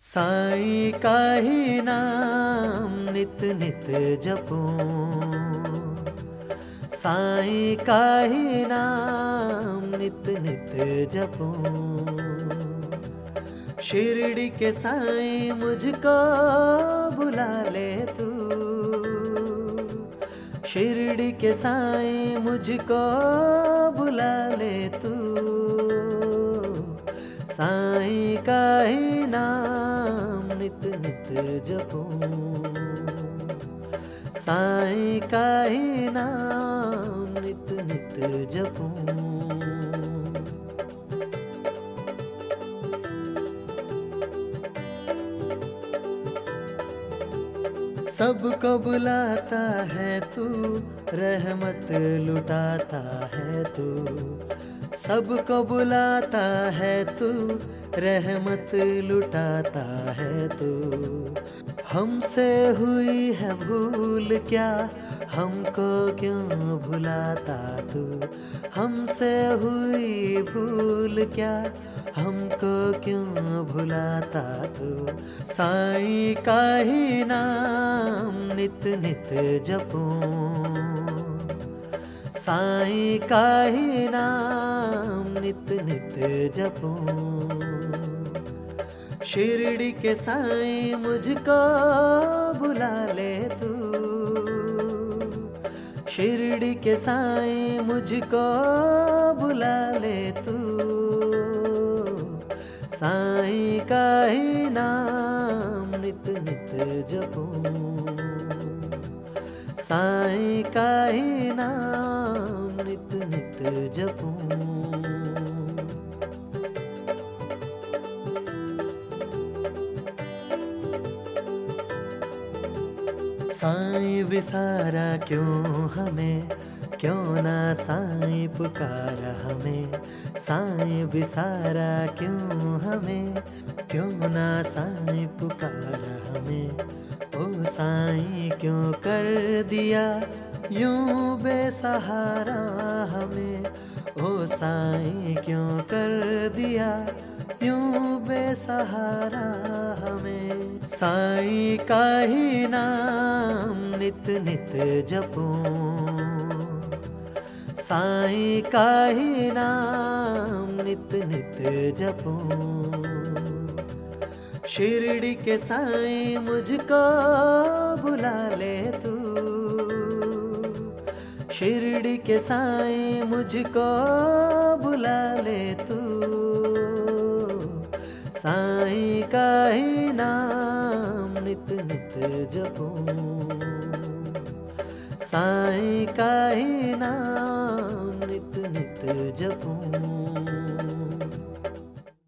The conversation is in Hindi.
साईं का ही नाम नित नित जपूं, साईं का ही नाम नित नित जपूं। शिरडी के साईं मुझको बुला ले तू, शिरडी के साईं मुझको बुला ले तू। साईं का ही नाम नित नित जपूं, साईं का ही नाम नित नित जपूं। सबको बुलाता है तू, रहमत लुटाता है तू। सबको बुलाता है तू, रहमत लुटाता है तू। हमसे हुई है भूल क्या, हमको क्यों भुलाता तू। हमसे हुई भूल क्या, हमको क्यों भुलाता तू। साईं का ही नाम नित नित जपूं, साईं का ही नाम नित नित जपूं। शिरडी के साईं मुझको बुला ले तू, शिरडी के साईं मुझको बुला ले तू। साईं का ही नाम नित नित जपूं, साईं का ही नाम नित नित जपूं। साईं विसारा क्यों हमें, क्यों ना साईं पुकारा हमें। साईं विसारा क्यों हमें, क्यों ना साईं पुकारा हमें। ओ साईं क्यों कर दिया यूं बेसहारा हमें। ओ साईं क्यों कर दिया यूं बेसहारा हमें। साईं का ही नाम नित नित जपूं, साईं का ही नाम नित नित जपूं। शिरडी के साईं मुझको बुला ले तू, शिरडी के साईं मुझको बुला ले तू। साईं का ही नाम नित नित जपूं, साईं का ही नाम नित नित जपूं।